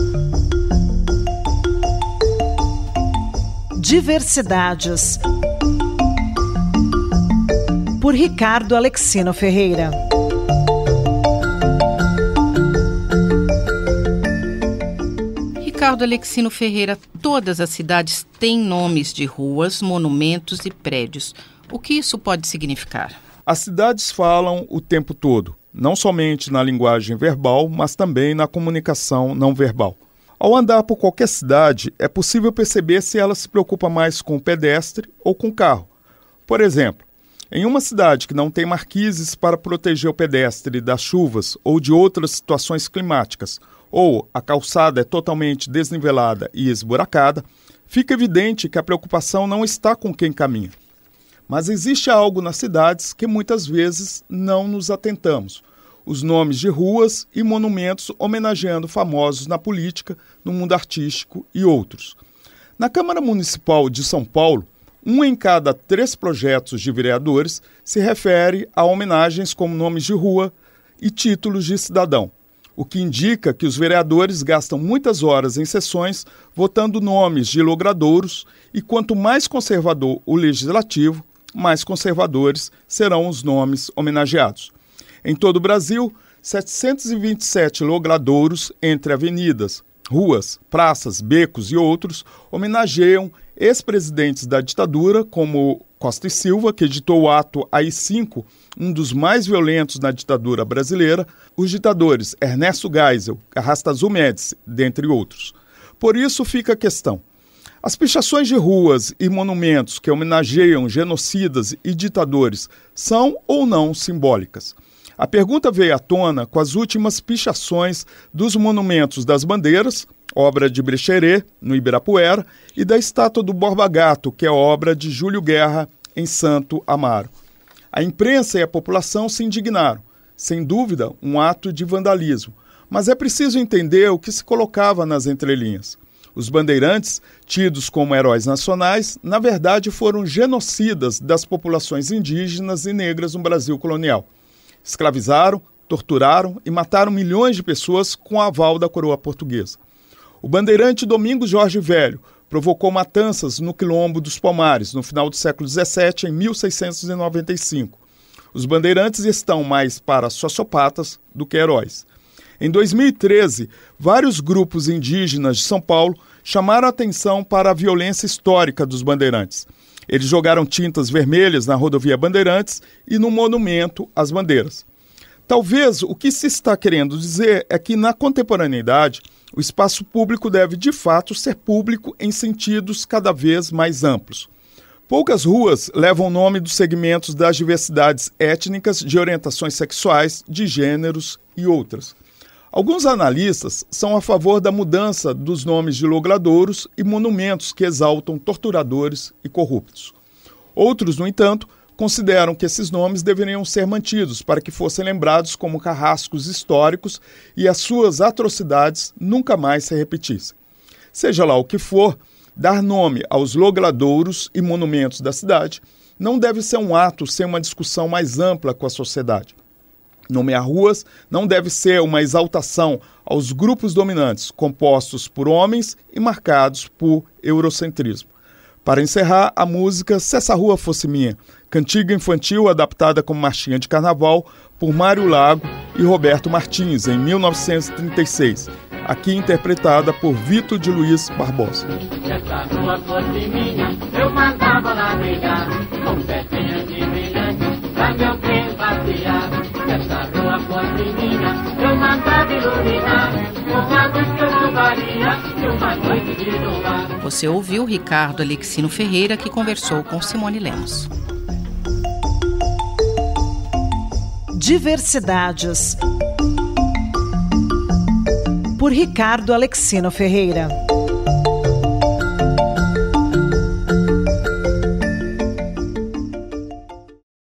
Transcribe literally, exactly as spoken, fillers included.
Diversidades, por Ricardo Alexino Ferreira. Ricardo Alexino Ferreira, todas as cidades têm nomes de ruas, monumentos e prédios. O que isso pode significar? As cidades falam o tempo todo, não somente na linguagem verbal, mas também na comunicação não verbal. Ao andar por qualquer cidade, é possível perceber se ela se preocupa mais com o pedestre ou com o carro. Por exemplo, em uma cidade que não tem marquises para proteger o pedestre das chuvas ou de outras situações climáticas, ou a calçada é totalmente desnivelada e esburacada, fica evidente que a preocupação não está com quem caminha. Mas existe algo nas cidades que muitas vezes não nos atentamos. Os nomes de ruas e monumentos homenageando famosos na política, no mundo artístico e outros. Na Câmara Municipal de São Paulo, um em cada três projetos de vereadores se refere a homenagens como nomes de rua e títulos de cidadão, o que indica que os vereadores gastam muitas horas em sessões votando nomes de logradouros e quanto mais conservador o legislativo, mais conservadores serão os nomes homenageados. Em todo o Brasil, setecentos e vinte e sete logradouros entre avenidas, ruas, praças, becos e outros homenageiam ex-presidentes da ditadura, como Costa e Silva, que editou o ato A I cinco, um dos mais violentos na ditadura brasileira, os ditadores Ernesto Geisel, Arrastazul Médici, dentre outros. Por isso fica a questão. As pichações de ruas e monumentos que homenageiam genocidas e ditadores são ou não simbólicas? A pergunta veio à tona com as últimas pichações dos monumentos das bandeiras, obra de Brecheret, no Ibirapuera, e da estátua do Borba Gato, que é obra de Júlio Guerra, em Santo Amaro. A imprensa e a população se indignaram, sem dúvida um ato de vandalismo, mas é preciso entender o que se colocava nas entrelinhas. Os bandeirantes, tidos como heróis nacionais, na verdade foram genocidas das populações indígenas e negras no Brasil colonial. Escravizaram, torturaram e mataram milhões de pessoas com o aval da coroa portuguesa. O bandeirante Domingos Jorge Velho provocou matanças no Quilombo dos Palmares, no final do século dezessete, em mil seiscentos e noventa e cinco. Os bandeirantes estão mais para sociopatas do que heróis. Em dois mil e treze, vários grupos indígenas de São Paulo chamaram a atenção para a violência histórica dos bandeirantes. Eles jogaram tintas vermelhas na rodovia Bandeirantes e no monumento às bandeiras. Talvez o que se está querendo dizer é que, na contemporaneidade, o espaço público deve, de fato, ser público em sentidos cada vez mais amplos. Poucas ruas levam o nome dos segmentos das diversidades étnicas, de orientações sexuais, de gêneros e outras. Alguns analistas são a favor da mudança dos nomes de logradouros e monumentos que exaltam torturadores e corruptos. Outros, no entanto, consideram que esses nomes deveriam ser mantidos para que fossem lembrados como carrascos históricos e as suas atrocidades nunca mais se repetissem. Seja lá o que for, dar nome aos logradouros e monumentos da cidade não deve ser um ato sem uma discussão mais ampla com a sociedade. Nomear ruas não deve ser uma exaltação aos grupos dominantes, compostos por homens e marcados por eurocentrismo. Para encerrar, a música Se Essa Rua Fosse Minha, cantiga infantil adaptada como marchinha de carnaval por Mário Lago e Roberto Martins, em mil novecentos e trinta e seis, aqui interpretada por Vitor de Luiz Barbosa. Se essa rua fosse minha, eu mandava lá brigar, com pecinhas de brilhante, pra meu bem passear. Se essa rua fosse minha, eu mandava iluminar, com a luz que eu louvaria, e uma noite de luar. Você ouviu Ricardo Alexino Ferreira, que conversou com Simone Lemos. Diversidades, por Ricardo Alexino Ferreira.